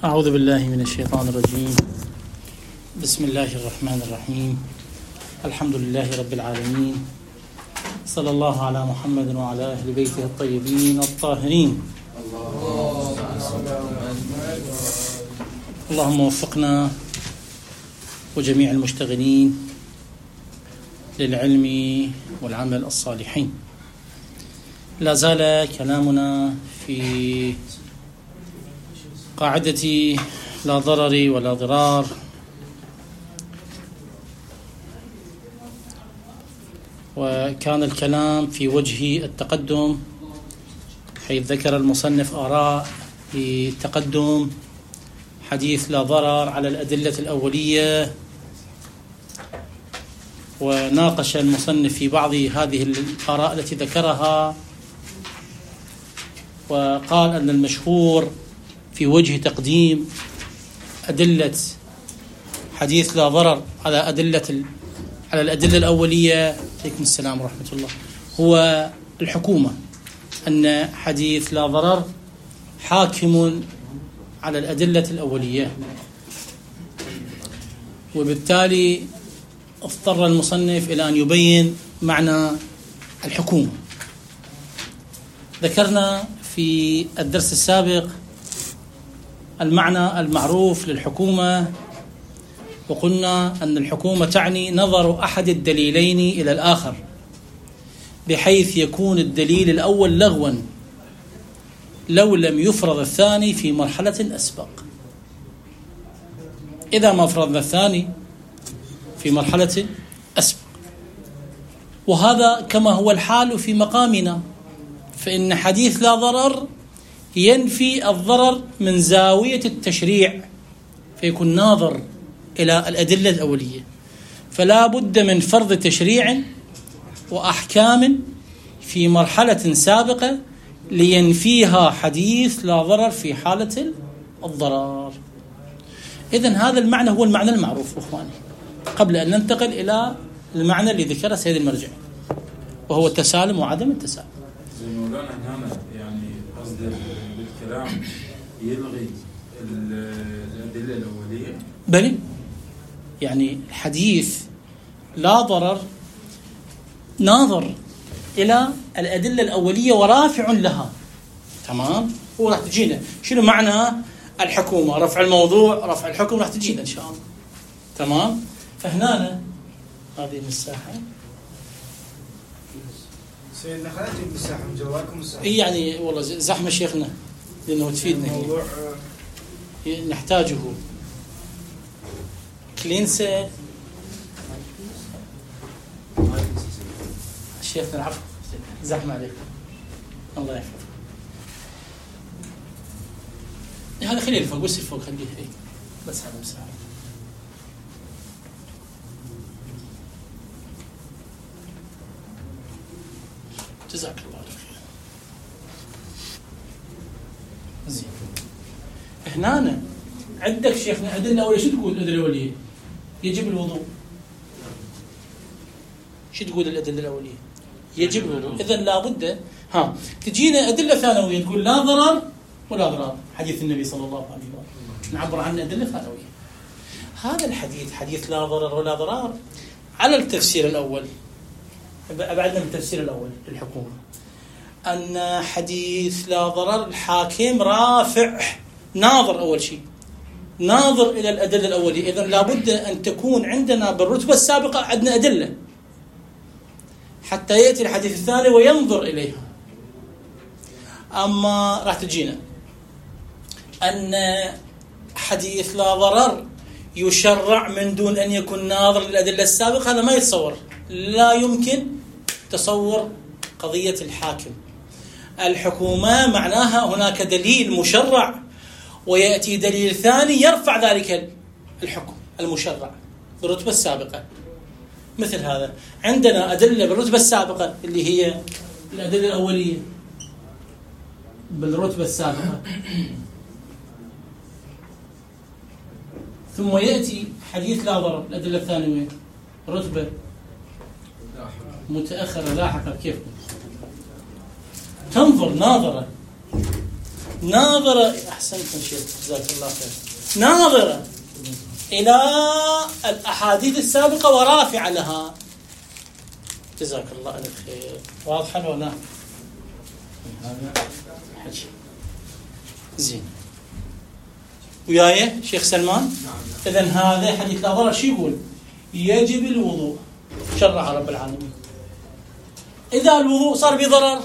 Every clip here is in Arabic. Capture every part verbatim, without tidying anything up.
أعوذ بالله من الشيطان الرجيم. بسم الله الرحمن الرحيم. الحمد لله رب العالمين، صلى الله على محمد وعلى أهل بيته الطيبين الطاهرين. اللهم وفقنا وجميع المشتغلين للعلم والعمل الصالحين. لا زال كلامنا في قاعدة لا ضرر ولا ضرار، وكان الكلام في وجه التقدم، حيث ذكر المصنف آراء في تقدم حديث لا ضرر على الأدلة الأولية، وناقش المصنف في بعض هذه الآراء التي ذكرها، وقال أن المشهور في وجه تقديم أدلة حديث لا ضرر على أدلة على الأدلة الأولية، عليكم السلام ورحمة الله، هو الحكومة، أن حديث لا ضرر حاكم على الأدلة الأولية، وبالتالي اضطر المصنف إلى أن يبين معنى الحكومة. ذكرنا في الدرس السابق المعنى المعروف للحكومة، وقلنا أن الحكومة تعني نظر أحد الدليلين إلى الآخر، بحيث يكون الدليل الأول لغوا لو لم يفرض الثاني في مرحلة أسبق. إذا ما فرضنا الثاني في مرحلة أسبق، وهذا كما هو الحال في مقامنا، فإن حديث لا ضرر ينفي الضرر من زاوية التشريع، فيكون ناظر إلى الأدلة الأولية، فلا بد من فرض تشريع وأحكام في مرحلة سابقة لينفيها حديث لا ضرر في حالة الضرر. إذن هذا المعنى هو المعنى المعروف أخواني، قبل أن ننتقل إلى المعنى اللي ذكره سيد المرجع، وهو التسالم وعدم التسالم. زي مولانا هنا يعني قصد بالكلام يلغي الأدلة الأولية، بل يعني الحديث لا ضرر ناظر إلى الأدلة الأولية ورافع لها، تمام؟ هو راح تجينا شنو معنى الحكومة، رفع الموضوع رفع الحكم، راح تجينا إن شاء الله، تمام؟ فهنا هذه المساحة سيدنا خلينا نجيب مساحة من جوالكم مساحة. إيه يعني والله زحمة شيخنا، لأنه تفيدنا الموضوع نحتاجه. كلينسة شيخنا العفو، زحمة عليكم، الله يحفظك. هذا خليه الفوق، بس الفوق خليه هيك، بس هذا مساعد. جزاك الله خير. زين، هنا عندك شيخنا أدلة أولية. شو تقول الأدلة الأولية؟ يجب الوضوء. شو تقول الأدلة الأولية؟ يجب الوضوء. إذن لابد ها تجينا أدلة ثانوية تقول لا ضرر ولا ضرار، حديث النبي صلى الله عليه وسلم نعبر عن أدلة ثانوية. هذا الحديث حديث لا ضرر ولا ضرار على التفسير الأول، أبعدنا من التفسير الأول للحكومة، أن حديث لا ضرر الحاكم رافع ناظر، أول شيء ناظر إلى الأدلة الأولية. إذن لابد أن تكون عندنا بالرتبة السابقة عندنا أدلة حتى يأتي الحديث الثاني وينظر إليها. أما راح تجينا أن حديث لا ضرر يشرع من دون أن يكون ناظر للأدلة السابقة، هذا ما يتصور، لا يمكن تصور قضية الحاكم. الحكومة معناها هناك دليل مشرع ويأتي دليل ثاني يرفع ذلك الحكم المشرع بالرتبة السابقة. مثل هذا عندنا أدلة بالرتبة السابقة اللي هي الأدلة الأولية بالرتبة السابقة، ثم يأتي حديث لا ضرر الأدلة الثانوية رتبة متأخرة لاحقة. كيف تنظر ناظرة ناظرة، أحسنتم شيخ جزاك الله خير، ناظرة إلى الأحاديث السابقة ورافعة لها. جزاك الله ألف خير. واضحة ولا لا؟ هذا حكي زين وياي شيخ سلمان. إذن هذا حديث لا ضرر شو يقول؟ يجب الوضوء، شرع رب العالمين. إذا الوضوء صار بضرر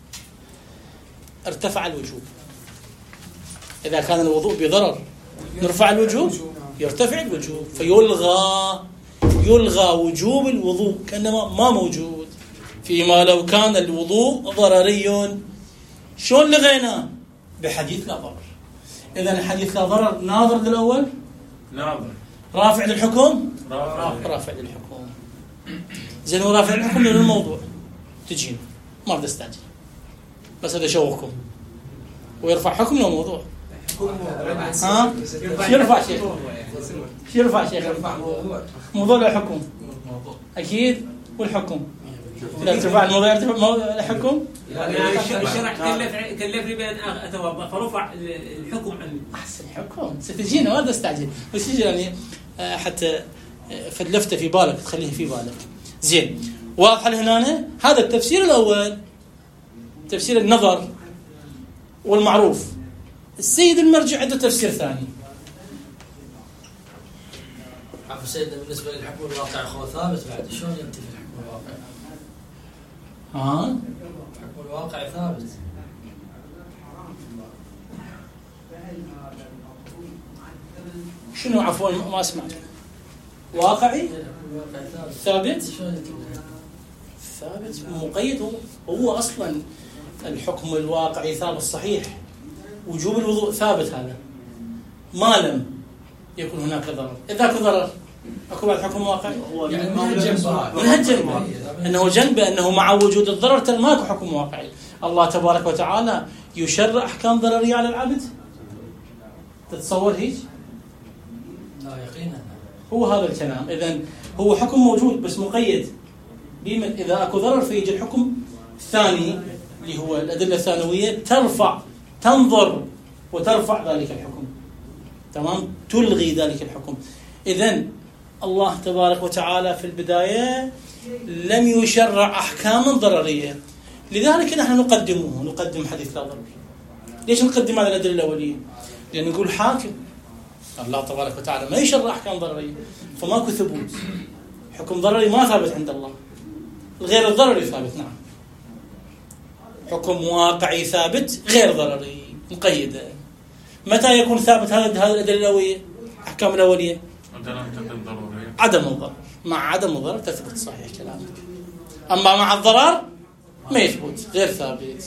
ارتفع الوجوب. إذا كان الوضوء بضرر نرفع الوجوب، يرتفع الوجوب، فيلغى يلغى وجوب الوضوء كأنما ما موجود. فيما لو كان الوضوء ضرري شلون لغينا؟ بحديث لا ضرر. إذن الحديث لا ضرر ناظر للأول، ناظر رافع للحكم، رافع, رافع للحكم. زين هو رافع للحكم للموضوع تجينا، ما بدي استعجل بس هذا شوقكم. ويرفع حكم للموضوع. ها؟ شو يرفع شيخ؟ شو يرفع شيخ؟ موضوع للحكم أكيد، والحكم إذا ارتفع الموضوع يرتفع الحكم. الشرع كلف كلفني بأن أتوضأ فرفع الحكم عني. أحسن حكم ستجينا، ما بدي استعجل بس يجي يعني حتى فلفته في بالك تخليه في بالك. زين واضح هنا. هذا التفسير الأول، تفسير النظر والمعروف. السيد المرجع عنده تفسير ثاني. عفوا سيدنا بالنسبة للحكم الواقع هو ثابت بعد، شلون ينتفي الحكم الواقع؟ ها؟ الحكم الواقع ثابت. شنو عفوا ما اسمع؟ واقعي ثابت ثابت مقيد. هو اصلا الحكم الواقعي ثابت صحيح. وجوب الوضوء ثابت، هذا ما لم يكن هناك ضرر. اذا اكو ضرر اكو بعد حكم واقعي. يعني من هالجنب من هالجنب انه جنب انه مع وجود الضرر ترى ماكو حكم واقعي. الله تبارك وتعالى يشرع احكام ضرريه على العبد. تتصور هيك؟ لا يقينا. هو هذا الكلام. إذن هو حكم موجود بس مقيد بمن إذا أكو ضرر فيجي الحكم الثاني اللي هو الأدلة الثانوية ترفع تنظر وترفع ذلك الحكم. تمام؟ تلغي ذلك الحكم. إذن الله تبارك وتعالى في البداية لم يشرع أحكاما ضررية، لذلك نحن نقدمه نقدم حديث لا ضرر. ليش نقدم على الأدلة الأولية؟ لأن نقول حاكم الله تبارك وتعالى ما يشرع أحكام ضررية، فماكو ثبوت. حكم ضرري ما ثابت عند الله، غير الضرري ثابت. نعم حكم واقعي ثابت غير ضرري مقيدة. متى يكون ثابت هذا هذا الأدلة الأولية أحكام الأولية؟ عدم الضرر. مع عدم الضرر تثبت صحيح كلامك، أما مع الضرر ما يثبت، غير ثابت.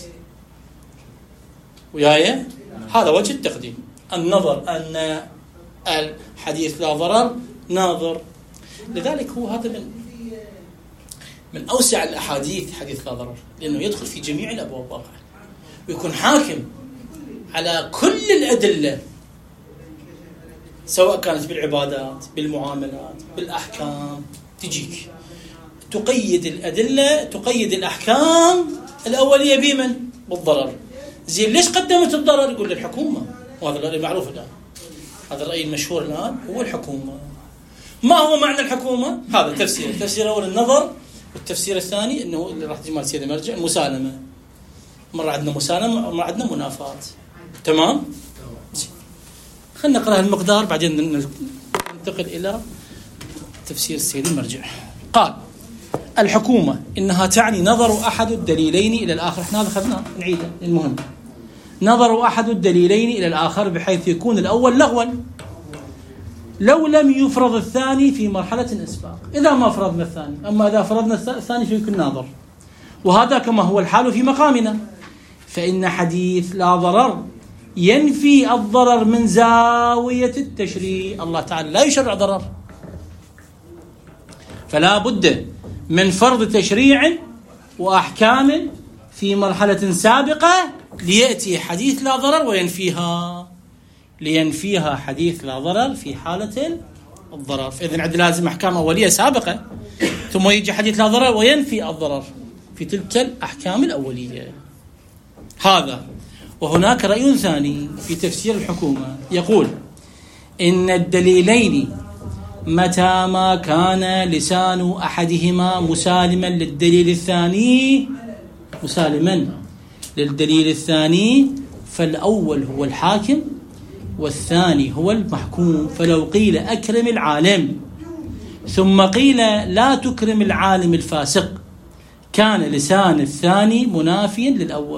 وياي هذا وجه التقديم. النظر أن الحديث لا ضرر ناظر. لذلك هو هذا من من أوسع الأحاديث حديث لا ضرر، لأنه يدخل في جميع الأبواب واقع ويكون حاكم على كل الأدلة، سواء كانت بالعبادات بالمعاملات بالأحكام. تجيك تقيد الأدلة تقيد الأحكام الأولية بمن؟ بالضرر. زين ليش قدمت الضرر؟ يقول للحكومة، وهذا الرأي المعروف الآن، هذا الرأي المشهور الآن هو الحكومة. ما هو معنى الحكومة؟ هذا تفسير. التفسير الأول النظر، والتفسير الثاني أنه اللي راح تجمع سيد المرجع المسالمة. مرة عندنا مسالمة مرة عندنا منافاة. تمام؟ خلنا نقرأ المقدار بعدين ننتقل إلى تفسير السيد المرجع. قال الحكومة إنها تعني نظر أحد الدليلين إلى الآخر. احنا هذا خذناه نعيده المهم. نظر أحد الدليلين إلى الآخر بحيث يكون الأول لغوا لو لم يفرض الثاني في مرحلة إسباق. إذا ما فرضنا الثاني، أما إذا فرضنا الثاني فيكون ناظر. وهذا كما هو الحال في مقامنا، فإن حديث لا ضرر ينفي الضرر من زاوية التشريع. الله تعالى لا يشرع ضرر، فلا بد من فرض تشريع وأحكام في مرحلة سابقة ليأتي حديث لا ضرر وينفيها لينفيها حديث لا ضرر في حالة الضرر. فإذن عد لازم أحكام أولية سابقة ثم يجي حديث لا ضرر وينفي الضرر في تلك الأحكام الأولية. هذا وهناك رأي ثاني في تفسير الحكومة يقول إن الدليلين متى ما كان لسان أحدهما مسالما للدليل الثاني مسالما للدليل الثاني فالأول هو الحاكم والثاني هو المحكوم. فلو قيل أكرم العالم ثم قيل لا تكرم العالم الفاسق كان لسان الثاني منافيا للأول.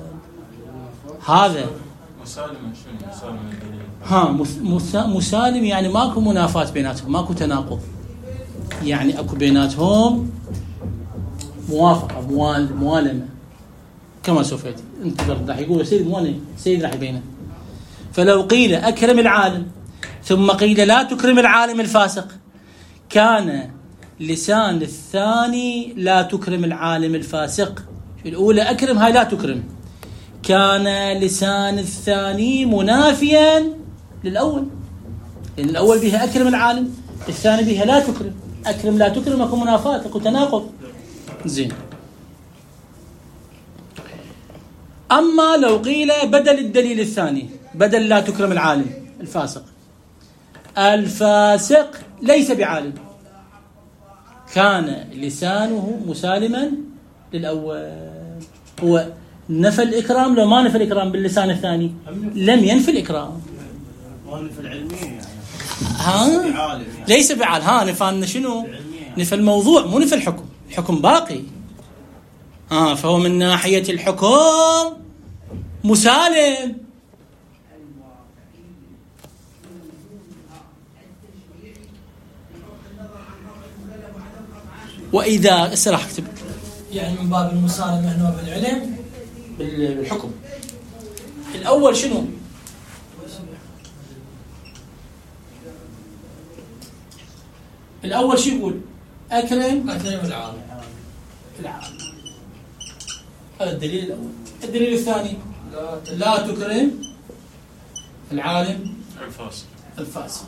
هذا مسالم شنو مسالم الدليل؟ ها مسالم يعني ماكو منافاة بيناتهم، ماكو تناقض، يعني اكو بيناتهم موافقة موال موالمة كما سوف يأتي. انتظر راح يقول سيد موالم سيد راح يبينه. فلو قيل أكرم العالم ثم قيل لا تكرم العالم الفاسق كان لسان الثاني لا تكرم العالم الفاسق. الأولى أكرم هاي لا تكرم، كان لسان الثاني منافيا للأول، لأن الأول بها أكرم العالم الثاني بها لا تكرم. أكرم لا تكرم أكو منافاة أكو تناقض. زين. أما لو قيل بدل الدليل الثاني بدل لا تكرم العالم الفاسق الفاسق ليس بعالم كان لسانه مسالما للأول. هو نفى الإكرام لو ما نفى الإكرام باللسان الثاني لم ينفي الإكرام. ما نفى العلمية يعني. ها بعالم يعني. ليس بعال. ها نفى شنو؟ نفى الموضوع مو نفى الحكم. الحكم باقي. ها فهو من ناحية الحكم مسالم. وإذا راح أكتب يعني من باب المسالمة هنا بالعلم بالحكم. الأول شنو؟ الأول شو يقول؟ أكرم أكرم العالم العالم. هذا الدليل الأول. الدليل الثاني لا, لا تكرم العالم الفاسق الفاسق.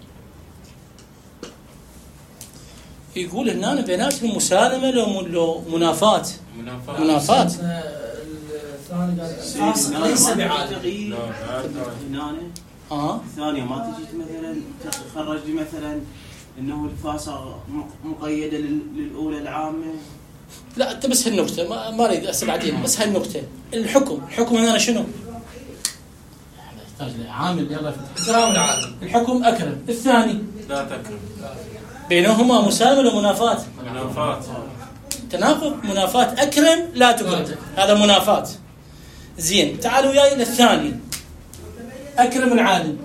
يقول هنا بيناتهم مسالمة لو منافاة منافاة منافاة. الثاني قال الفاسق ليس بعالم. هنا اه الثانية ما تجي مثلا تخرج لي مثلا انه الفاسق مقيدة للأولى العامة. لا انت بس هالنقطة ما ما اريد اسال بعدين بس هالنقطة. الحكم الحكم هنا شنو؟ يحتاج لعامل يلا إكرام العالم. الحكم أكرم. الثاني لا تكرم. بينهما مسالمة ومنافاة. منافاة تناقض. منافاة أكرم لا تكرم هذا منافاة. زين تعالوا وياي للثاني أكرم العالم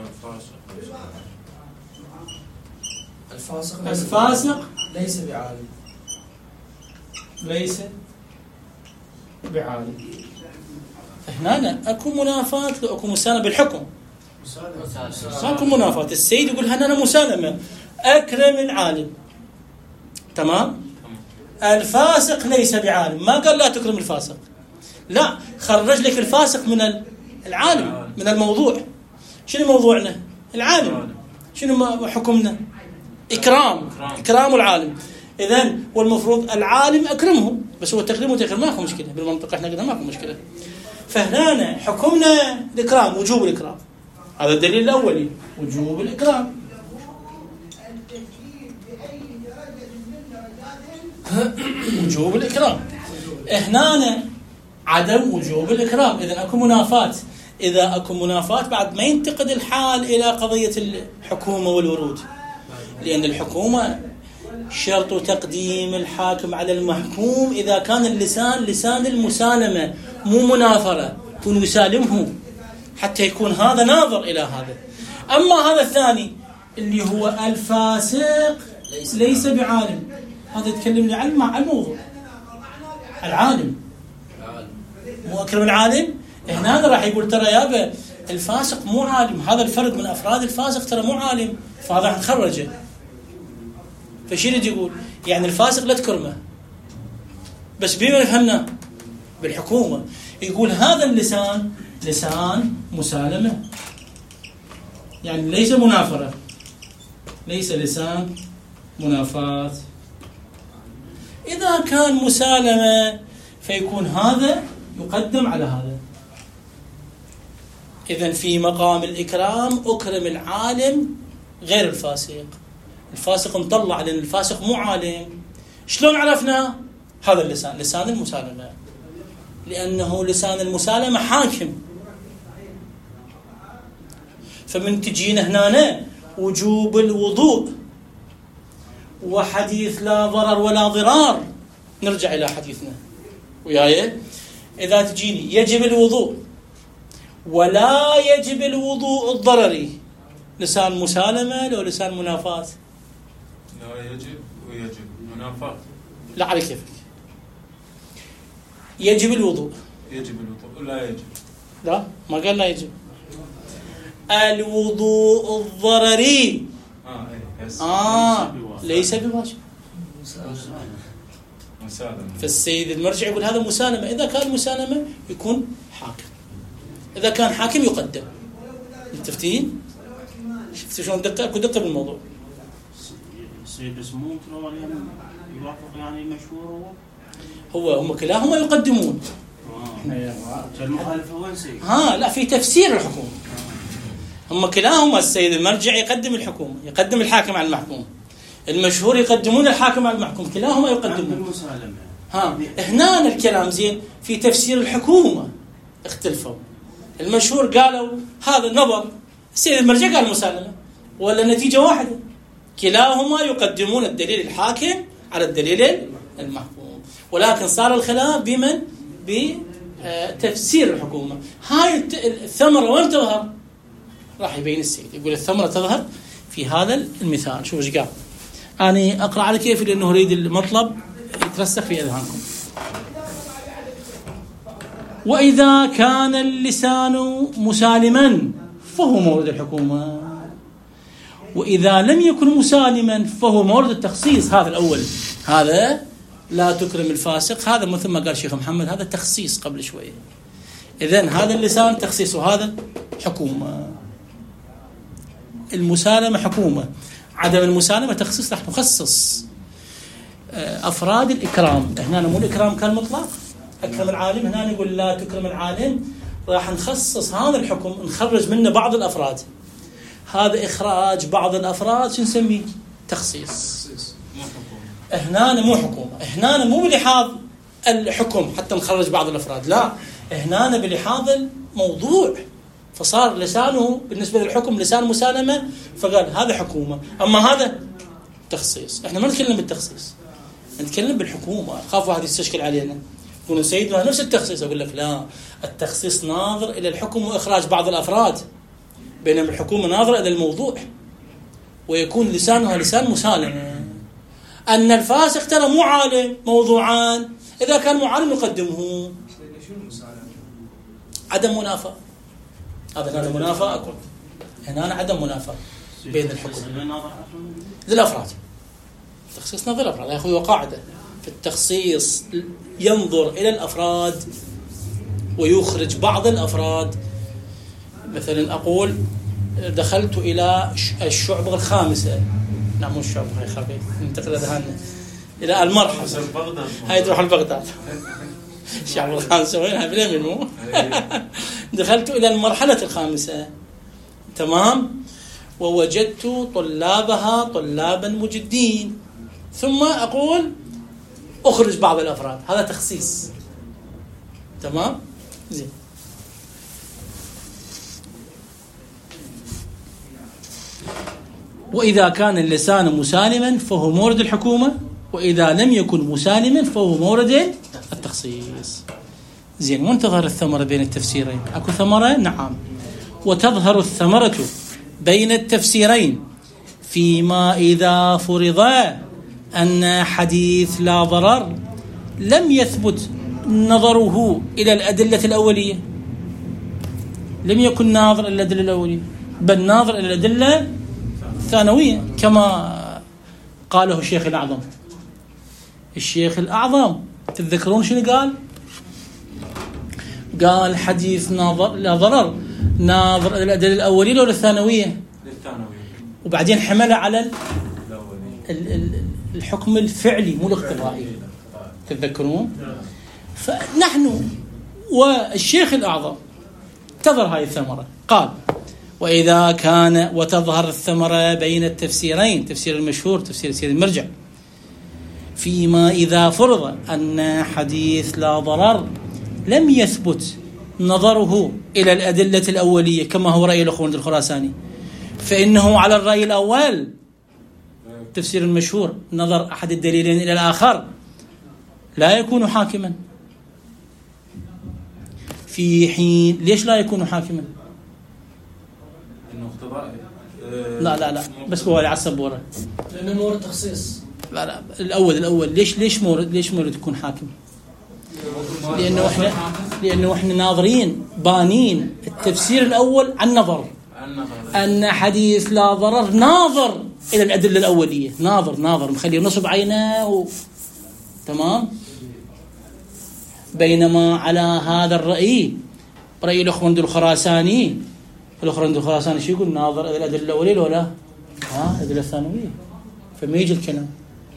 الفاسق الفاسق ليس بعالم ليس بعالم. هنا اكو منافاة لو اكو مسالمة بالحكم. اكو منافاة. السيد يقول هنا انا مسالمة أكرم العالم تمام. الفاسق ليس بعالم ما قال لا تكرم الفاسق، لا خرج لك الفاسق من العالم من الموضوع. شنو موضوعنا؟ العالم. شنو حكمنا؟ إكرام إكرام العالم. إذن والمفروض العالم أكرمه، بس هو التكريم وتكريم ماكو مشكلة بالمنطقة احنا قلنا ماكو مشكلة. فهنا حكمنا الإكرام وجوب الإكرام. هذا الدليل الأولي وجوب الإكرام. وجوب الإكرام. هنا عدم وجوب الإكرام. إذن أكو منافاة. إذا أكو منافاة بعد ما ينتقد الحال إلى قضية الحكومة والورود، لأن الحكومة شرط تقديم الحاكم على المحكوم إذا كان اللسان لسان المسالمة مو مناظرة، يكون يسالمه حتى يكون هذا ناظر إلى هذا. أما هذا الثاني اللي هو الفاسق ليس بعالم، هذا يتكلم لي عن الموضوع العالم مو أكرم العالم. هنا هذا راح يقول ترى يابا الفاسق مو عالم، هذا الفرد من أفراد الفاسق ترى مو عالم، فهذا راح نخرجه. فشي يريد يقول؟ يعني الفاسق لا تكرمه، بس بما يفهمنا بالحكومة يقول هذا اللسان لسان مسالمة، يعني ليس منافرة، ليس لسان منافاة. إذا كان مسالمة فيكون هذا يقدم على هذا، إذن في مقام الإكرام أكرم العالم غير الفاسق. الفاسق مطلع لأن الفاسق مو عالم. شلون عرفنا؟ هذا اللسان، لسان المسالمة، لأنه لسان المسالمة حاكم. فمن تجينا هنا وجوب الوضوء وحديث لا ضرر ولا ضرار، نرجع إلى حديثنا وياي. إذا تجيني يجب الوضوء ولا يجب الوضوء الضرري، لسان مسالمة لو لسان منافاة؟ لا يجب ويجب منافاة. لا على كيفك. يجب الوضوء. يجب الوضوء لا يجب. لا ما قال لا يجب. الوضوء الضرري آه إيه يس. آه ليس بواجب. مسالمة. فالسيد المرجع يقول هذا مسالمة. إذا كان مسالمة يكون حاكم، إذا كان حاكم يقدم. متفقين؟ شفت شلون دقة؟ أكو دقة بالموضوع. السيد بس مو ممكن يوافق يعني المشهور هو هم كلاهما يقدمون. اه المخالفة وين سيد؟ ها لا في تفسير الحكومة. هم كلاهما السيد المرجع يقدم الحكومة، يقدم الحاكم على المحكوم. المشهور يقدمون الحاكم على المحكوم، كلاهما يقدمون. ها هنا الكلام زين في تفسير الحكومة اختلفوا. المشهور قالوا هذا النظر، السيد المرجع قال مسالمة، ولا النتيجة واحدة. كلاهما يقدمون الدليل الحاكم على الدليل المحكوم، ولكن صار الخلاف بمن؟ بتفسير الحكومة. هاي الثمرة وين تظهر؟ راح يبين السيد يقول الثمرة تظهر في هذا المثال. شوف ايش قال. أنا أقرأ على كيفي لأنه أريد المطلب يترسخ في أذهانكم. وإذا كان اللسان مسالما فهو مورد الحكومة، وإذا لم يكن مسالما فهو مورد التخصيص. هذا الأول، هذا لا تكرم الفاسق، هذا مثل ما قال شيخ محمد هذا تخصيص قبل شوية. إذن هذا اللسان تخصيص وهذا حكومة. المسالمة حكومة، عدم المسالمة تخصيص. راح نخصص أفراد الإكرام. هنا مو الإكرام كان مطلق أكرم العالم، هنا نقول لا تكرم العالم. راح نخصص هذا الحكم، نخرج منه بعض الأفراد. هذا إخراج بعض الأفراد شو نسميه؟ تخصيص. هنا مو حكومة، هنا مو بلحاظ الحكم حتى نخرج بعض الأفراد، لا هنا بلحاظ الموضوع. فصار لسانه بالنسبة للحكم لسان مسالمة، فقال هذا حكومة. أما هذا تخصيص. احنا ما نتكلم بالتخصيص، نتكلم بالحكومة. خاف واحد يستشكل علينا يقول سيدنا نفس التخصيص. أقول لك لا، التخصيص ناظر إلى الحكم وإخراج بعض الأفراد، بينما الحكومة ناظرة إلى الموضوع، ويكون لسانها لسان مسالمة. أن الفاسق ترى مو عالم موضوعان، إذا كان مو عالم نقدمه. عدم منافاة. هذا هذا منافاة أكون. هنا عدم منافاة بين الحكم للأفراد. التخصيص نظر الأفراد يا أخوي، وقاعدة في التخصيص ينظر إلى الأفراد ويخرج بعض الأفراد. مثلا أقول دخلت إلى الشعبة الخامسة، لا مو الشعبة هاي خفيف ننتقل ذهننا إلى المرحلة هاي تروح لبغداد. الشعبة الخامسة وينها؟ باليمين مو. دخلت إلى المرحلة الخامسة، تمام، ووجدت طلابها طلابا مجدين، ثم أقول أخرج بعض الأفراد. هذا تخصيص، تمام، زين. وإذا كان اللسان مسالما فهو مورد الحكومة، وإذا لم يكن مسالما فهو مورد التخصيص. زين، وين تظهر الثمرة بين التفسيرين؟ أكو ثمرة؟ نعم. وتظهر الثمرة بين التفسيرين فيما إذا فرض أن حديث لا ضرر لم يثبت نظره إلى الأدلة الأولية، لم يكن ناظر إلى الأدلة الأولية، بل ناظر إلى الأدلة الثانوية، كما قاله الشيخ الأعظم. الشيخ الأعظم تتذكرون شنو قال؟ قال حديث ناظر لا ضرر ناظر إلى الأدلة الأولية ولا الثانوية؟ للثانوية. وبعدين حمله على الحكم الفعلي مو الاقتضائي، تتذكرون؟ فنحن والشيخ الأعظم تظهر هذه الثمرة. قال وإذا كان وتظهر الثمرة بين التفسيرين، تفسير المشهور تفسير سيد المرجع، فيما إذا فرض أن حديث لا ضرر لم يثبت نظره إلى الأدلة الأولية كما هو رأي الأخوان الخراساني، فإنه على الرأي الأول تفسير المشهور نظر أحد الدليلين إلى الآخر لا يكون حاكما. في حين ليش لا يكون حاكما؟ انه اقتضاء. لا لا لا بس هو على السبورة، لأنه مورد تخصيص. لا لا الأول الأول ليش ليش مورد ليش مورد يكون حاكم؟ لأنه إحنا لأنه إحنا ناظرين بانين التفسير الأول عن نظر أن حديث لا ضرر ناظر إلى الأدلة الأولية، ناظر ناظر مخليه نصب عينه و... تمام. بينما على هذا الرأي رأي الأخوند الخراساني، الأخوند الخراساني شو يقول؟ ناظر إلى الأدلة الأولية ولا ها الأدلة الثانوية. فما يجي الكلام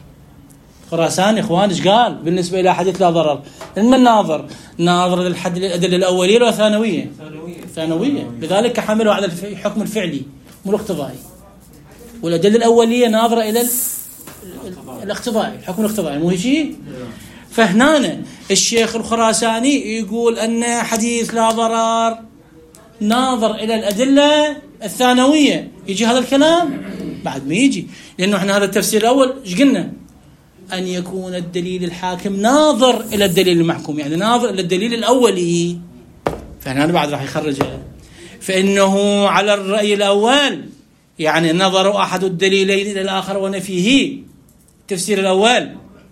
خراساني إخوان إيش قال بالنسبة إلى حديث لا ضرر؟ إن الناظر ناظر الحد الأدلة الأولية ولا ثانوية؟ ثانوية. لذلك حملوا على الحكم الفعلي مو الاقتضائي، والأدلة الأولية ناظرة إلى الاقتضائي، الحكم الاقتضائي مو شيء. فهنا الشيخ الخراساني يقول أن حديث لا ضرر ناظر إلى الأدلة الثانوية، يجي هذا الكلام؟ بعد ما يجي، لأنه احنا هذا التفسير الأول ايش قلنا؟ أن يكون الدليل الحاكم ناظر إلى الدليل المحكوم، يعني ناظر إلى الدليل الأولي. فهنا بعد راح يخرجها. فإنه على الرأي الأول يعني نظر أحد الدليلين إلى الآخر ونفيه التفسير الأول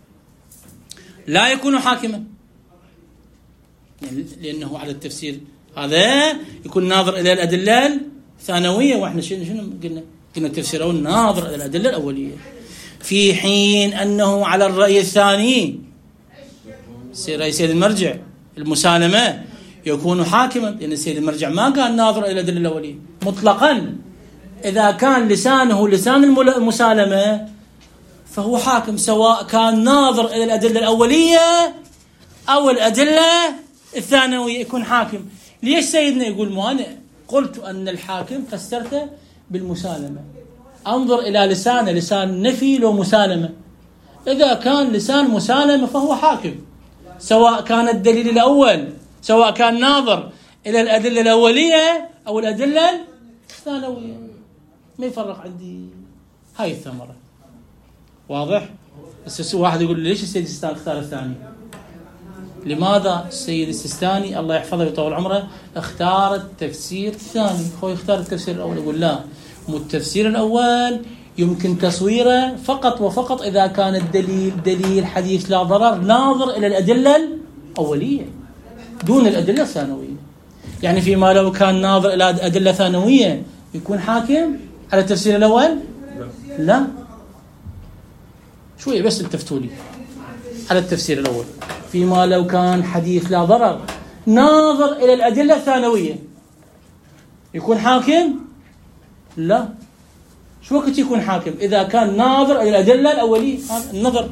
لا يكون حاكما، يعني لأنه على التفسير هذا يكون ناظر إلى الأدلة الثانوية، وإحنا شنو شنو قلنا؟ قلنا التفسير الأول ناظر إلى الأدلة الأولية، في حين أنه على الرأي الثاني رأي سيد المرجع المسالمة يكون حاكما، لأن سيد المرجع ما قال ناظر إلى الأدلة الأولية مطلقا. إذا كان لسانه لسان المسالمة فهو حاكم، سواء كان ناظر إلى الأدلة الأولية أو الأدلة الثانوية يكون حاكم. ليش سيدنا يقول مو أنا قلت أن الحاكم فسرته بالمسالمة، أنظر إلى لسانه لسان نفي لو مسالمة. إذا كان لسان مسالمة فهو حاكم، سواء كان الدليل الأول سواء كان ناظر إلى الأدلة الأولية أو الأدلة الثانوية، ما يفرق عندي. هاي الثمرة واضح. بس واحد يقول ليش السيد السيستاني اختار الثاني؟ لماذا السيد السيستاني الله يحفظه ويطول عمره اختار التفسير الثاني؟ هو يختار التفسير الأول. يقول لا، مو التفسير الأول يمكن تصويره فقط وفقط إذا كان الدليل دليل حديث لا ضرر ناظر إلى الأدلة الأولية دون الأدلة الثانوية. يعني فيما لو كان ناظر إلى أدلة ثانوية يكون حاكم على التفسير الأول؟ لا، شوية بس التفتولي على التفسير الأول. فيما لو كان حديث لا ضرر ناظر إلى الأدلة الثانوية يكون حاكم؟ لا. شو وقت يكون حاكم؟ إذا كان ناظر إلى الأدلة الأولية، هذا النظر.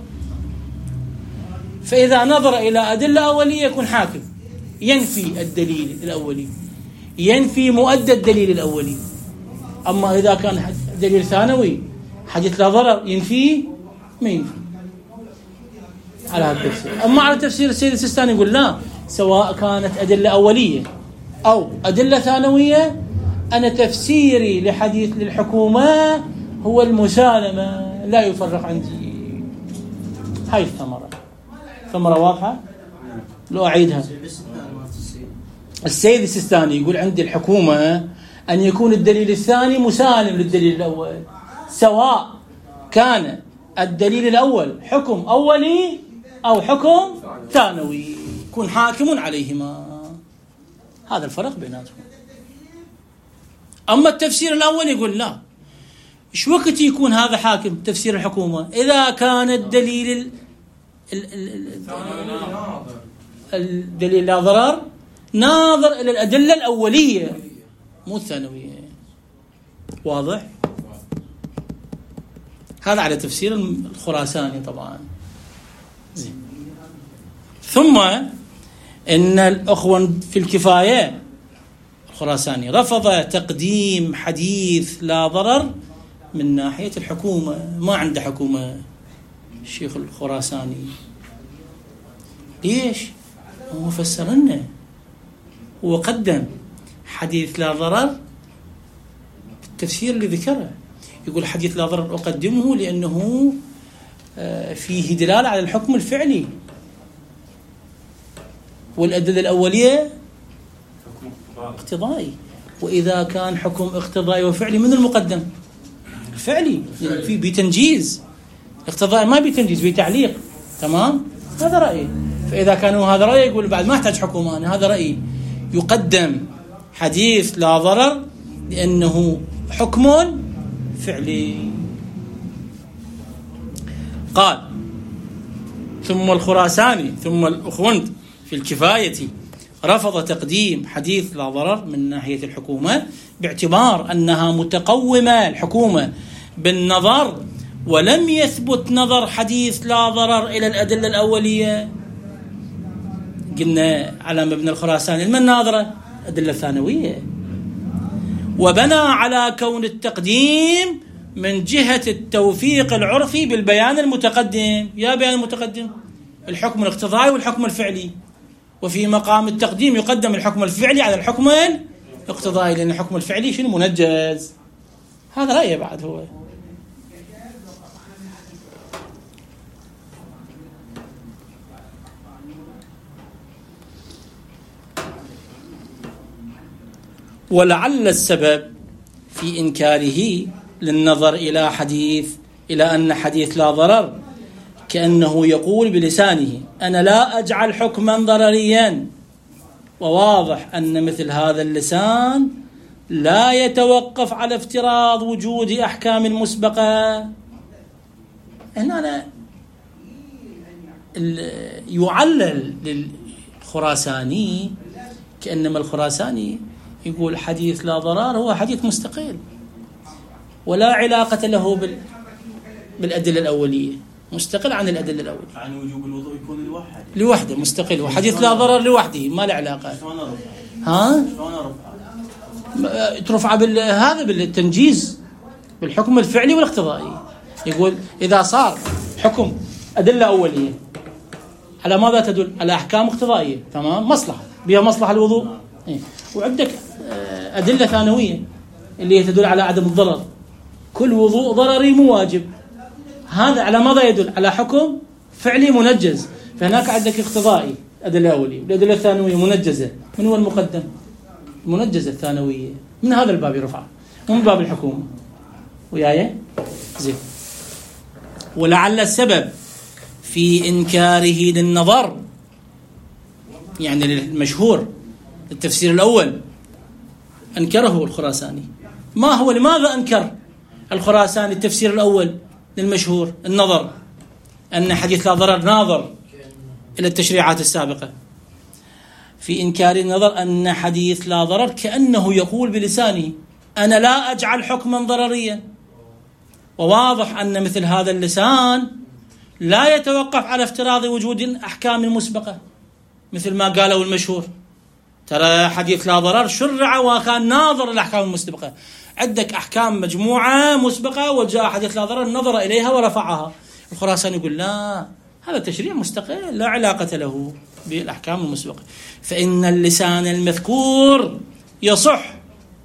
فإذا نظر إلى أدلة أولية يكون حاكم، ينفي الدليل الأولي، ينفي مؤدى الدليل الأولي. أما إذا كان دليل ثانوي حديث لا ضرر ينفي ما ينفي على هذا التفسير. أما على تفسير السيد السيستاني يقول لا، سواء كانت أدلة أولية أو أدلة ثانوية أنا تفسيري لحديث للحكومة هو المسالمة، لا يفرق عندي. هاي الثمرة، ثمرة واضحة. لو أعيدها، السيد السيستاني يقول عندي الحكومة أن يكون الدليل الثاني مسالم للدليل الأول، سواء كان الدليل الأول حكم أولي أو حكم ثانوي يكون حاكم عليهما. هذا الفرق بيناتهم. أما التفسير الأول يقول لا، إيش وقت يكون هذا حاكم تفسير الحكومة؟ إذا كان الدليل ال ال الدليل لا ضرر ناظر إلى الأدلة الأولية مو الثانوية. واضح؟ هذا على تفسير الخراساني طبعا. زين. ثم إن الأخوة في الكفاية الخراساني رفض تقديم حديث لا ضرر من ناحية الحكومة، ما عنده حكومة الشيخ الخراساني. ليش؟ هو فسر لنا، هو قدم حديث لا ضرر التفسير اللي ذكره، يقول حديث لا ضرر أقدمه لأنه فيه دلالة على الحكم الفعلي، والأدلة الأولية اقتضائي، وإذا كان حكم اقتضائي وفعلي من المقدم؟ الفعلي، يعني في بتنجيز، اقتضائي ما بتنجيز بتعليق. تمام، هذا رأيي. فإذا كانوا هذا رأيي يقول بعد ما احتاج حكومة، أنا هذا رأيي، يقدم حديث لا ضرر لأنه حكم فعلي. قال ثم الخراساني ثم الأخوند في الكفاية رفض تقديم حديث لا ضرر من ناحية الحكومة باعتبار أنها متقومة الحكومة بالنظر، ولم يثبت نظر حديث لا ضرر إلى الأدلة الأولية. قلنا على مبنى الخراساني من ناظرة أدلة ثانوية، وبنى على كون التقديم من جهة التوفيق العرفي بالبيان المتقدم. يا بيان المتقدم الحكم الاقتضائي والحكم الفعلي، وفي مقام التقديم يقدم الحكم الفعلي على الحكم الاقتضائي، لأن الحكم الفعلي شنو؟ منجز. هذا رأيه بعد هو. ولعل السبب في إنكاره للنظر إلى حديث إلى أن حديث لا ضرر كأنه يقول بلسانه أنا لا أجعل حكما ضرريا، وواضح أن مثل هذا اللسان لا يتوقف على افتراض وجود أحكام مسبقة. هنا أنا يعلل للخراساني كأنما الخراساني يقول حديث لا ضرر هو حديث مستقل ولا علاقة له بال... بالأدلة الأولية، مستقل عن الأدلة الأولية. عن وجوب الوضوء يكون لوحده لوحده مستقل، وحديث لا ضرر لوحده ما له علاقة. شلون ارفع؟ ها؟ شلون ارفع؟ ترفع بال... هذا بالتنجيز بالحكم الفعلي والاقتضائي. يقول إذا صار حكم أدلة أولية على ماذا تدل؟ على أحكام اقتضائية، تمام، مصلحة بها مصلحة الوضوء، إيه؟ وعندك أدلة ثانوية اللي تدل على عدم الضرر، كل وضوء ضرري مو واجب، هذا على ماذا يدل؟ على حكم فعلي منجز. فهناك عندك اقتضائي أدلة أولية، والأدلة الثانوية منجزة. من هو المقدم؟ المنجزة الثانوية، من هذا الباب يرفع، مو من باب الحكومة. وياي زين. ولعل السبب في إنكاره للنظر، يعني للمشهور التفسير الأول أنكره الخراساني. ما هو لماذا أنكر الخراساني التفسير الأول للمشهور النظر؟ أن حديث لا ضرر ناظر إلى التشريعات السابقة. في إنكار النظر أن حديث لا ضرر كأنه يقول بلسانه أنا لا أجعل حكما ضرريا، وواضح أن مثل هذا اللسان لا يتوقف على افتراض وجود أحكام مسبقة، مثل ما قالوا المشهور ترى حديث لا ضرر شرع وكان ناظر الأحكام المسبقة. عندك أحكام مجموعة مسبقة وجاء حديث لا ضرر نظر إليها ورفعها. الخراساني يقول لا، هذا تشريع مستقل لا علاقة له بالأحكام المسبقة، فإن اللسان المذكور يصح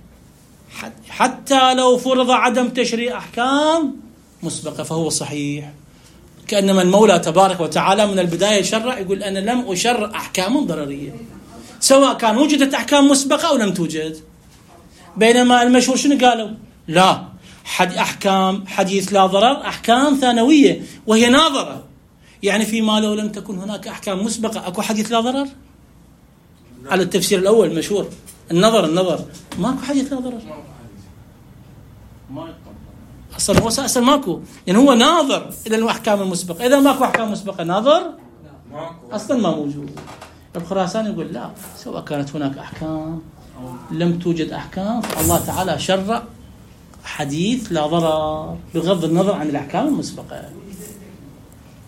حتى لو فرض عدم تشريع أحكام مسبقة فهو صحيح. كأنما المولى تبارك وتعالى من البداية شرع، يقول أنا لم أشرع أحكام ضررية سواء كان وجدت أحكام مسبقة أو لم توجد. بينما المشهور شنو قالوا؟ لا، حد أحكام حديث لا ضرر أحكام ثانوية وهي ناظرة، يعني فيما لو لم تكن هناك أحكام مسبقة أكو حديث لا ضرر. على التفسير الأول مشهور النظر النظر ماكو حديث لا ضرر، أصلا هو أصلا ماكو، يعني هو ناظر إلى الأحكام المسبقة. إذا ماكو أحكام مسبقة ناظر أصلا ما موجود. الخراساني يقول لا، سواء كانت هناك أحكام لم توجد أحكام فالله تعالى شرع حديث لا ضرر بغض النظر عن الأحكام المسبقة،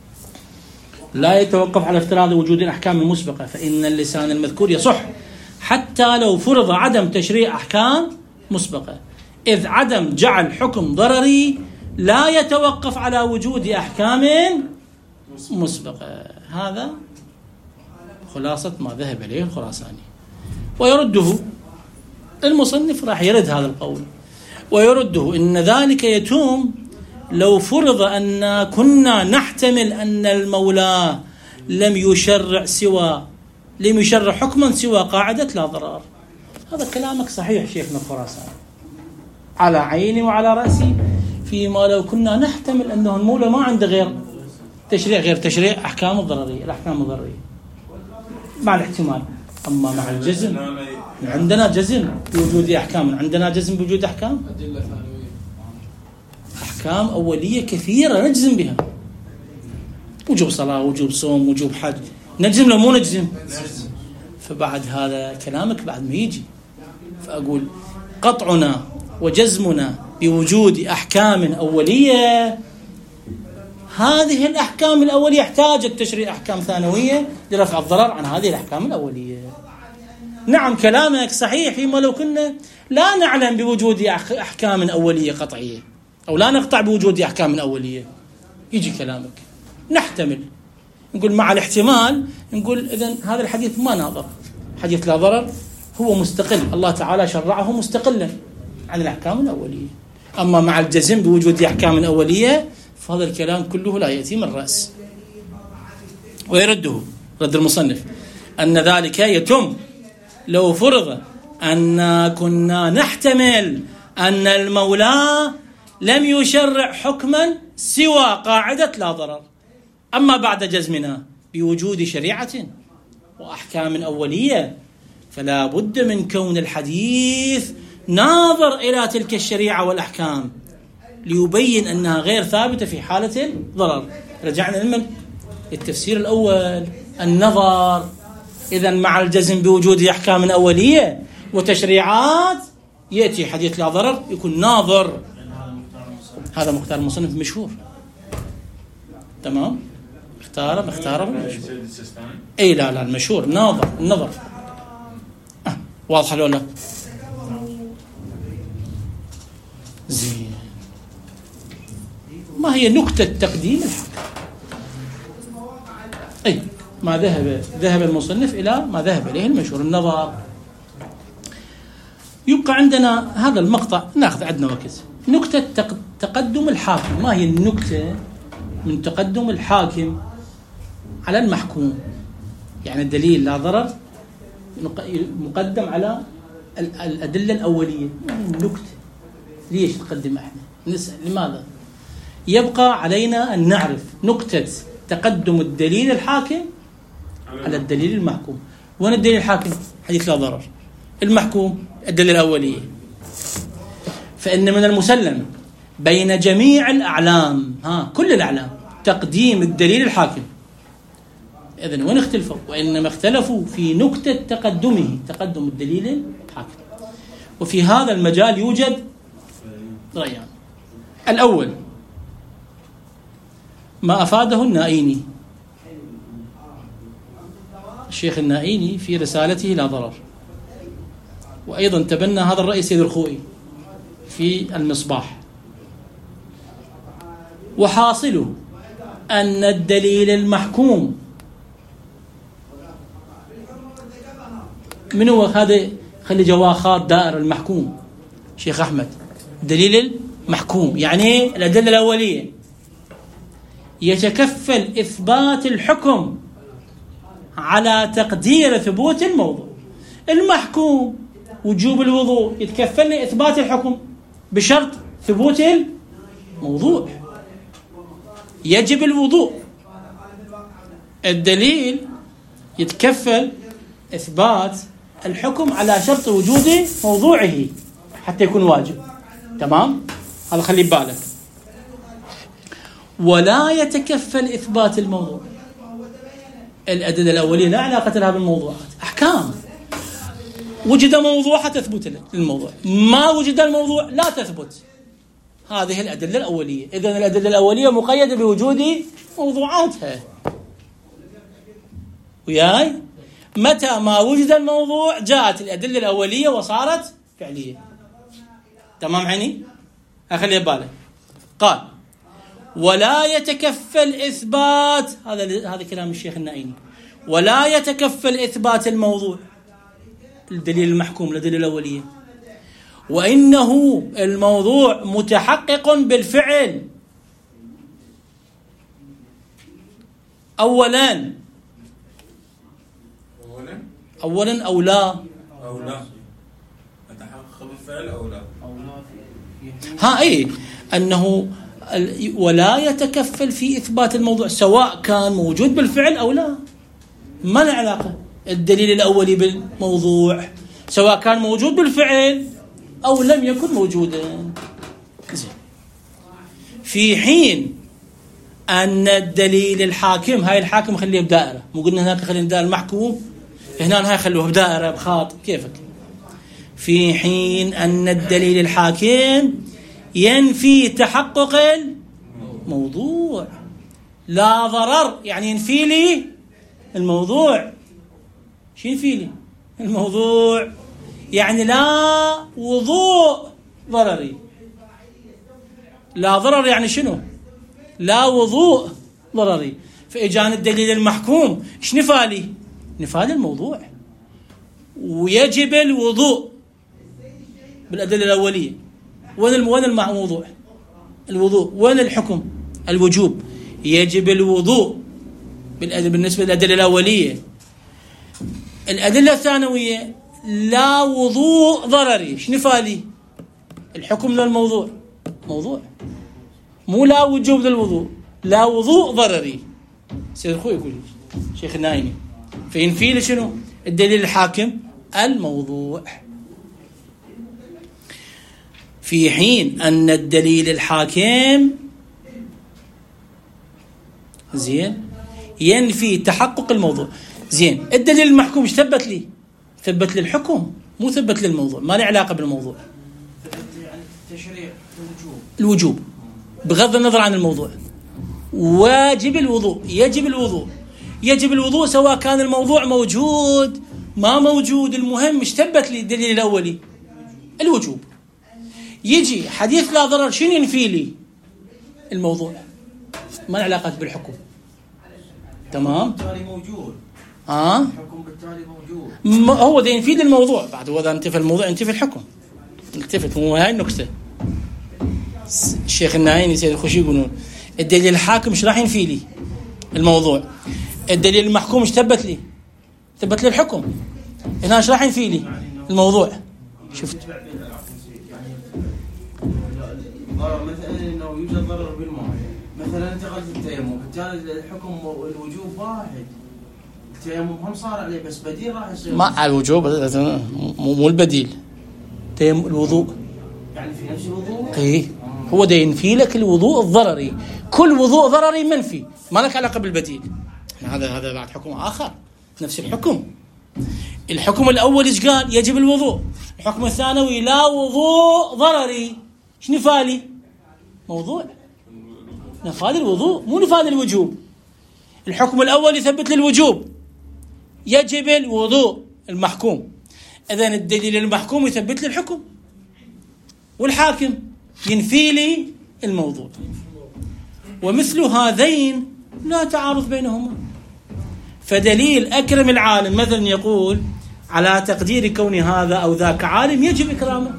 لا يتوقف على افتراض وجود الأحكام المسبقة، فإن اللسان المذكور يصح حتى لو فرض عدم تشريع أحكام مسبقة، إذ عدم جعل حكم ضرري لا يتوقف على وجود أحكام مسبقة. هذا خلاصة ما ذهب إليه الخراساني. ويرده المصنف، راح يرد هذا القول ويرده إن ذلك يتم لو فرض أن كنا نحتمل أن المولى لم يشرع سوى لم يشرع حكما سوى قاعدة لا ضرر. هذا كلامك صحيح شيخنا الخراساني، على عيني وعلى رأسي، فيما لو كنا نحتمل أنه المولى ما عنده غير تشريع غير تشريع أحكام الضررية الأحكام الضررية مع الاحتمال. أما مع الجزم عندنا جزم بوجود أحكام، عندنا جزم بوجود أحكام أحكام أولية كثيرة نجزم بها، وجوب صلاة وجوب صوم وجوب حج، نجزم لو مو نجزم؟ فبعد هذا كلامك بعد ما يجي، فأقول قطعنا وجزمنا بوجود أحكام أولية، هذه الأحكام الأولية احتاجت تشريع أحكام ثانوية لرفع الضرر عن هذه الأحكام الأولية. نعم كلامك صحيح فيما لو كنا لا نعلم بوجود أحكام أولية قطعية أو لا نقطع بوجود أحكام أولية، يجي كلامك نحتمل، نقول مع الاحتمال، نقول إذن هذا الحديث ما ناظر، حديث لا ضرر هو مستقل، الله تعالى شرعه مستقلا عن الأحكام الأولية. أما مع الجزم بوجود أحكام أولية فهذا الكلام كله لا يأتي من رأس. ويرده رد المصنف أن ذلك يتم لو فرض أن كنا نحتمل أن المولى لم يشرع حكما سوى قاعدة لا ضرر. أما بعد جزمنا بوجود شريعة وأحكام أولية فلا بد من كون الحديث ناظر إلى تلك الشريعة والأحكام ليبين أنها غير ثابتة في حالة الضرر. رجعنا لمن؟ التفسير الأول، النظر. إذن مع الجزم بوجود أحكام أولية وتشريعات يأتي حديث لا ضرر يكون ناظر. هذا مختار المصنف مشهور، تمام؟ اختاره اختاره اي لا لا المشهور ناظر النظر. أه. واضح ولا لا؟ زين. ما هي نكتة تقديم الحق؟ اي ما ذهب ذهب المصنف الى ما ذهب اليه المشهور النظر. يبقى عندنا هذا المقطع ناخذ عندنا وقت. نكتة تقدم الحاكم. ما هي النكتة من تقدم الحاكم على المحكوم؟ يعني الدليل لا ضرر مقدم على الأدلة الأولية. النكتة ليش تقدم احنا؟ نسأل لماذا؟ يبقى علينا أن نعرف نكتة تقدم الدليل الحاكم على الدليل المحكوم. وين الدليل الحاكم؟ حديث لا ضرر. المحكوم الدليل الأولية. فإن من المسلم بين جميع الأعلام، ها كل الأعلام، تقديم الدليل الحاكم. إذن وين اختلفوا؟ وإنما اختلفوا في نكتة تقدمه، تقدم الدليل الحاكم. وفي هذا المجال يوجد رأيان. الأول ما أفاده النائيني، الشيخ النائيني في رسالته لا ضرر، وأيضا تبنى هذا الرأي سيد الخوئي في المصباح. وحاصله أن الدليل المحكوم من هو هذا؟ خلي جواخات دائر المحكوم شيخ أحمد. دليل المحكوم يعني الأدلة الأولية يتكفل إثبات الحكم على تقدير ثبوت الموضوع. المحكوم وجوب الوضوء يتكفل إثبات الحكم بشرط ثبوت الموضوع. يجب الوضوء، الدليل يتكفل إثبات الحكم على شرط وجود موضوعه حتى يكون واجب. تمام؟ هذا خلي بالك. ولا يتكفل إثبات الموضوع. الأدلة الأولية لا علاقة لها بالموضوعات، أحكام. وجد موضوع تثبت الموضوع، ما وجد الموضوع لا تثبت. هذه الأدلة الأولية. إذن الأدلة الأولية مقيدة بوجود موضوعاتها. وياي متى ما وجد الموضوع جاءت الأدلة الأولية وصارت فعلية. تمام عيني؟ أخلي بالك. قال ولا يتكفل إثبات، هذا هذا كلام الشيخ النائيني، ولا يتكفل إثبات الموضوع الدليل المحكوم الأدلة الأولية، وإنه الموضوع متحقق بالفعل أولا أولا أولا أو لا أو لا، أتحقق بالفعل أو لا. ها إيه أنه ولا يتكفل في إثبات الموضوع سواء كان موجود بالفعل أو لا، ما له علاقة الدليل الأولي بالموضوع، سواء كان موجود بالفعل أو لم يكن موجودا. في حين أن الدليل الحاكم، هاي الحاكم خليه بدائرة، مو قلنا هناك خليه بدائرة المحكوم، هنا هاي خلوه بدائرة بخاط كيفك. في حين أن الدليل الحاكم ينفي تحقق الموضوع لا ضرر، يعني ينفي لي الموضوع. شو ينفي لي الموضوع؟ يعني لا وضوء ضرري. لا ضرر يعني شنو؟ لا وضوء ضرري. فإجان الدليل المحكوم ايش نفالي؟ نفالي الموضوع، ويجب الوضوء بالأدلة الأولية. وين وين الموضوع؟ الوضوء. وين الحكم؟ الوجوب. يجب الوضوء بالنسبة للأدلة الأولية. الأدلة الثانوية لا وضوء ضرري، ايش نفالي؟ الحكم للموضوع موضوع، مو لا وجوب للوضوء، لا وضوء ضرري. سيد اخوي يقول شيخ النايمي فينفي لي شنو؟ الدليل الحاكم الموضوع. في حين أن الدليل الحاكم زين ينفي تحقق الموضوع. زين الدليل المحكوم ايش ثبت لي؟ ثبت لي الحكم، مو ثبت لي الموضوع، ما له علاقة بالموضوع. تشريع الوجوب الوجوب بغض النظر عن الموضوع. واجب الوضوء، يجب الوضوء، يجب الوضوء سواء كان الموضوع موجود ما موجود، المهم ايش ثبت لي الدليل الأولي؟ الوجوب. يجي حديث لا ضرر شنو ينفي لي؟ الموضوع، ما له علاقة بالحكم. تمام؟ بالتالي موجود. ها؟ الحكم بالتالي موجود. هو ده ينفي لي الموضوع، بعد هو إذا انتفى الموضوع ينتفي الحكم. التفت، مو هاي النكتة. الشيخ النايني سيد الخوشي يقولون الدليل الحاكم ايش راح ينفي لي؟ الموضوع. الدليل المحكوم ايش ثبت لي؟ ثبت لي الحكم. هنا ايش راح ينفي لي؟ الموضوع. شفت؟ ضرر مثلا انه يوجد ضرر بالماء، مثلا انت قلت التيمم، بالتالي الحكم والوجوب واحد. التيمم هم صار عليه بس بديل راح يصير ما على الوجوب، مو البديل. تيمم الوضوء يعني في نفس الوضوء. ايه هو ده ينفي لك الوضوء الضرري. كل وضوء ضرري منفي، ما لك علاقة بالبديل. هذا هذا بعد حكم آخر، نفس الحكم. الحكم الأول ايش قال؟ يجب الوضوء. الحكم الثانوي لا وضوء ضرري، ايش نفالي؟ موضوع. نفال الوضوء مو نفال الوجوب. الحكم الأول يثبت للوجوب، يجب الوضوء المحكوم. إذن الدليل المحكوم يثبت لي الحكم، والحاكم ينفي لي الموضوع. ومثل هذين لا تعارض بينهما. فدليل أكرم العالم مثلا يقول على تقدير كون هذا أو ذاك عالم يجب إكرامه،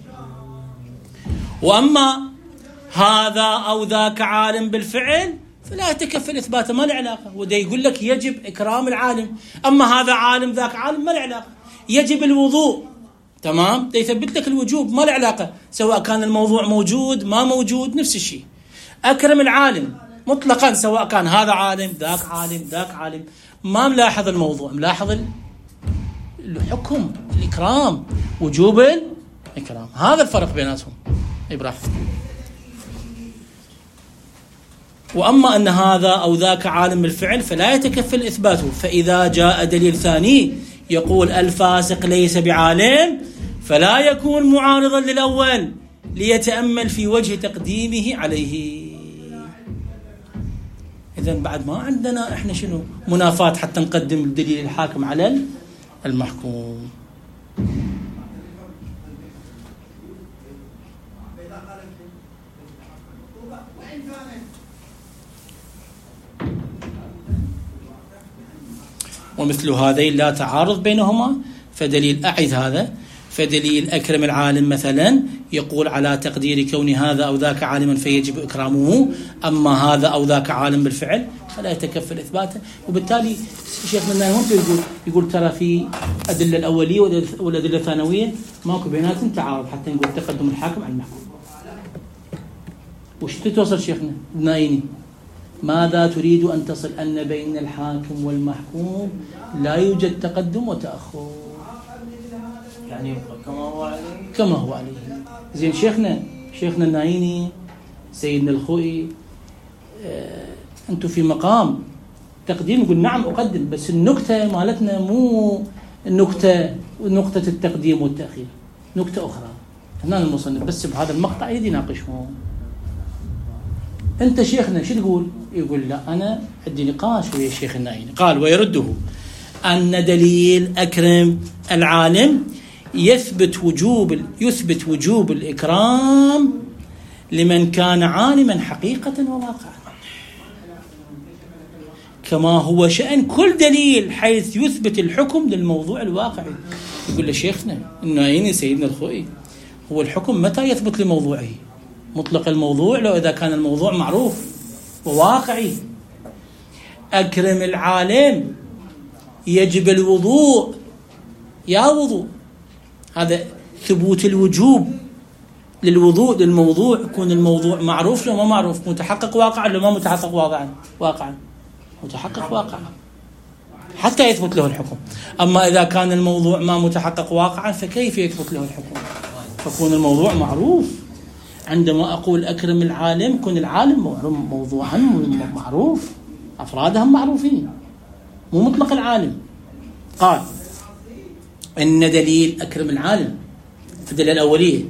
وأما هذا أو ذاك عالم بالفعل فلا يتكفل إثباته، ما له علاقة. وده يقول لك يجب إكرام العالم، أما هذا عالم ذاك عالم ما له علاقة. يجب الوضوء، تمام، ده يثبت لك الوجوب، ما له علاقة سواء كان الموضوع موجود ما موجود، نفس الشيء. أكرم العالم مطلقا سواء كان هذا عالم ذاك عالم ذاك عالم، ما ملاحظ الموضوع، ملاحظ الحكم، الإكرام، وجوب الإكرام. هذا الفرق بيناتهم. إبراهيم. وأما أن هذا أو ذاك عالم بالفعل فلا يتكفل إثباته. فإذا جاء دليل ثاني يقول الفاسق ليس بعالم فلا يكون معارضا للأول ليتأمل في وجه تقديمه عليه. إذن بعد ما عندنا إحنا شنو منافاة حتى نقدم الدليل الحاكم على المحكوم. ومثل هذين لا تعارض بينهما، فدليل أعد هذا، فدليل أكرم العالم مثلا يقول على تقدير كون هذا أو ذاك عالما فيجب إكرامه، أما هذا أو ذاك عالم بالفعل فلا يتكفل إثباته. وبالتالي الشيخ من ممكن يقول يقول ترى في أدلة الأولية والأدلة الثانوية ماكو بيناتهم تعارض حتى نقول تقدم الحاكم على المحكوم. وش توصل شيخنا النايني؟ ماذا تريد أن تصل؟ أن بين الحاكم والمحكوم لا يوجد تقدم وتأخر، يعني يبقى كما هو عليه كما هو عليه. زين شيخنا شيخنا النايني سيدنا الخوئي آه، أنتم في مقام تقديم، نقول نعم أقدم، بس النكتة مالتنا مو النكتة نقطة التقديم والتأخير، نكتة أخرى. هنا المصنف بس بهذا المقطع يدي ناقشهم. أنت شيخنا شو تقول؟ يقول لا أنا عندي نقاش ويا الشيخ النايني. قال ويرده أن دليل أكرم العالم يثبت وجوب يثبت وجوب الإكرام لمن كان عالما حقيقة وواقعا، كما هو شأن كل دليل حيث يثبت الحكم للموضوع الواقعي. يقول لشيخنا النايني سيدنا الخوئي هو الحكم متى يثبت لموضوعه؟ مطلق الموضوع لو إذا كان الموضوع معروف وواقعي. أكرم العالم يجب الوضوء، يا وضوء، هذا ثبوت الوجوب للوضوء للموضوع، يكون الموضوع معروف لو ما معروف، متحقق واقعا لو ما متحقق واقعا، واقعا متحقق واقعا حتى يثبت له الحكم. أما إذا كان الموضوع ما متحقق واقعا فكيف يثبت له الحكم؟ فكون الموضوع معروف. عندما أقول أكرم العالم كن العالم موضوعا معروف، أفرادهم معروفين، مو مطلق العالم. قال إن دليل أكرم العالم في الدليل الأولية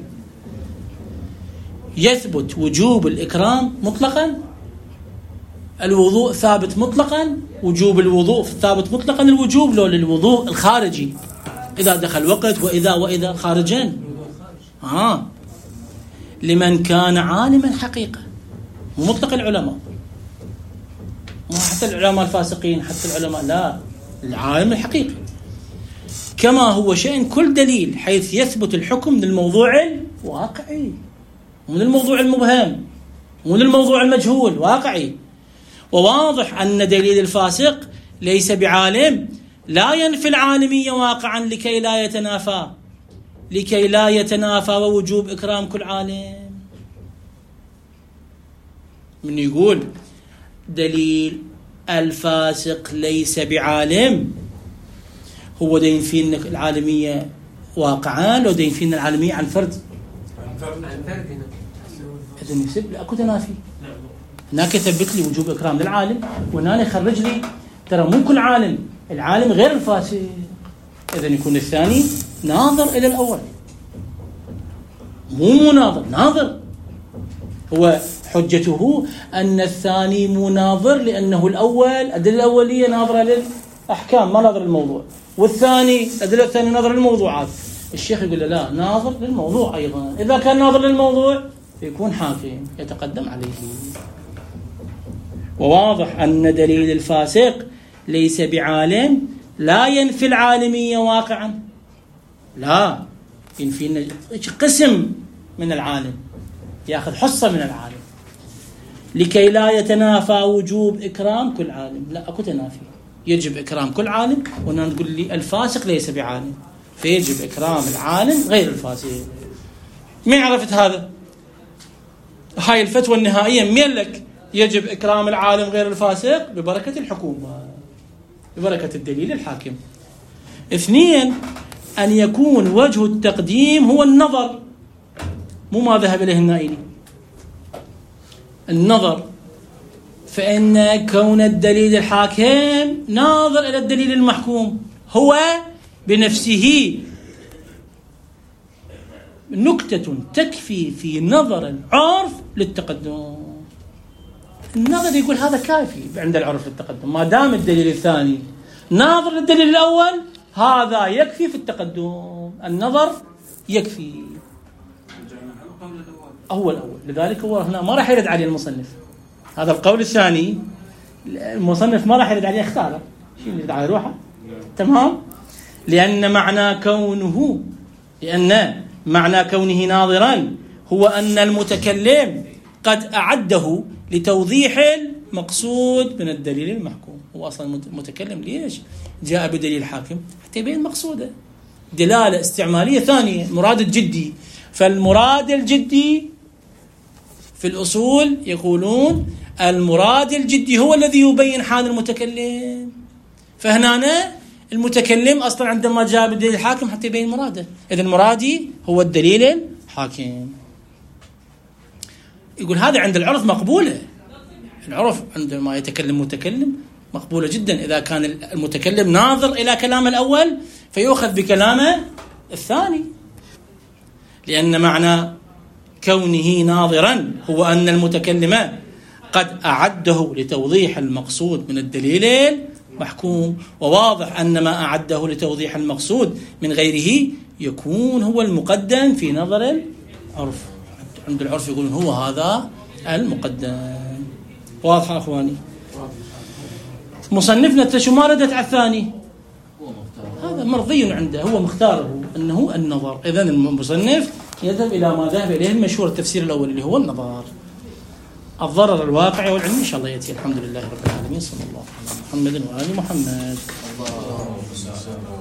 يثبت وجوب الإكرام مطلقا، الوضوء ثابت مطلقا، وجوب الوضوء ثابت مطلقا، الوجوب لو للوضوء الخارجي إذا دخل وقت وإذا وإذا خارجا ها لمن كان عالما حقيقة، مو مطلق العلماء، مو حتى العلماء الفاسقين، حتى العلماء لا، العالم الحقيقي. كما هو شأن كل دليل حيث يثبت الحكم للموضوع الواقعي، مو للموضوع المبهم، مو للموضوع المجهول، واقعي. وواضح أن دليل الفاسق ليس بعالم لا ينفي العالمية واقعا لكي لا يتنافى لكي لا يتنافى ووجوب إكرام كل عالم. من يقول دليل الفاسق ليس بعالم هو دين فينا العالمية واقعا لو دين فينا العالمية عن فرد، إذن يسب لا أكو تنافي. هناك يثبت لي وجوب إكرام للعالم، وهنا يخرج لي ترى مو كل عالم، العالم غير الفاسق، إذن يكون الثاني ناظر إلى الأول، مو مناظر، ناظر. هو حجته أن الثاني مناظر لأنه الأول الأدلة الأولية ناظرة للأحكام ما ناظر للموضوع، والثاني الأدلة الثانية ناظرة للموضوعات. الشيخ يقول له لا، ناظر للموضوع أيضا، إذا كان ناظر للموضوع يكون حاكم يتقدم عليه. وواضح أن دليل الفاسق ليس بعالم لا ينفي العالمية واقعا، لا ينفي قسم من العالم، يأخذ حصة من العالم، لكي لا يتنافى وجوب إكرام كل عالم. لا أكو تنافي، يجب إكرام كل عالم، وهنا تقول لي الفاسق ليس بعالم فيجب إكرام العالم غير الفاسق. مين عرفت هذا؟ هاي الفتوى النهائية مين لك؟ يجب إكرام العالم غير الفاسق ببركة الحكومة، ببركة الدليل الحاكم. اثنين، أن يكون وجه التقديم هو النظر، مو ما ذهب إليه النائلي، النظر. فإن كون الدليل الحاكم ناظر إلى الدليل المحكوم هو بنفسه نكتة تكفي في نظر العرف للتقدم. النظر يقول هذا كافي عند العرف التقدم، ما دام الدليل الثاني ناظر للدليل الأول هذا يكفي في التقدم، النظر يكفي. هو الأول، لذلك هو هنا ما راح يرد عليه المصنف هذا القول الثاني، المصنف ما راح يرد عليه، اختاره شيء يرد على روحه. تمام. لأن معنى كونه لأن معنى كونه ناظرا هو أن المتكلم قد أعده لتوضيح المقصود من الدليل المحكوم. هو أصلا المتكلم ليش جاء بدليل الحاكم؟ حتى يبين مقصوده، دلالة استعمالية ثانية، مراد الجدي. فالمراد الجدي في الأصول يقولون المراد الجدي هو الذي يبين حال المتكلم. فهنا المتكلم أصلا عندما جاء بالدليل الحاكم حتى يبين مراده، إذن مرادي هو الدليل الحاكم. يقول هذا عند العرف مقبولة، العرف عندما يتكلم متكلم مقبولة جدا. إذا كان المتكلم ناظر إلى كلام الأول فيؤخذ بكلامه الثاني، لأن معنى كونه ناظرا هو أن المتكلم قد أعده لتوضيح المقصود من الدليل المحكوم. وواضح أن ما أعده لتوضيح المقصود من غيره يكون هو المقدم في نظر العرف. عند العرف يقولون هو هذا المقدم. واضح أخواني؟ مصنفنا تشو ما ردت على الثاني، هذا مرضي عنده، هو مختاره أنه النظر. إذن المصنف يذهب إلى ما ذهب إليه المشهور التفسير الأول اللي هو النظر. الضرر الواقعي والعلمي إن شاء الله يأتي. الحمد لله رب العالمين، صلى الله على محمد وآل محمد.